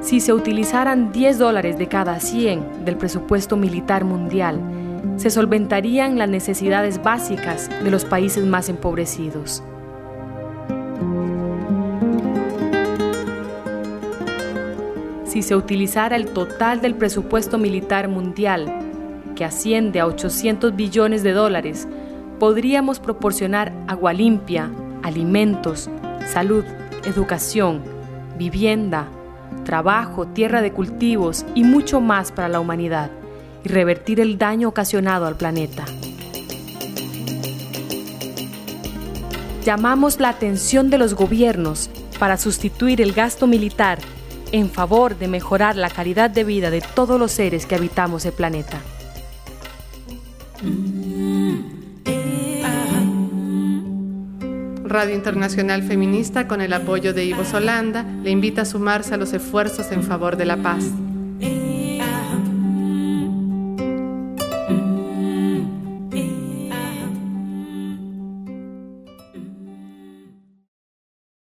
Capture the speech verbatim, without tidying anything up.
Si se utilizaran diez dólares de cada cien del presupuesto militar mundial, se solventarían las necesidades básicas de los países más empobrecidos. Si se utilizara el total del presupuesto militar mundial, que asciende a ochocientos billones de dólares, podríamos proporcionar agua limpia, alimentos, salud, educación, vivienda, trabajo, tierra de cultivos y mucho más para la humanidad, y revertir el daño ocasionado al planeta. Llamamos la atención de los gobiernos para sustituir el gasto militar en favor de mejorar la calidad de vida de todos los seres que habitamos el planeta. Radio Internacional Feminista, con el apoyo de Ivo Solanda, le invita a sumarse a los esfuerzos en favor de la paz.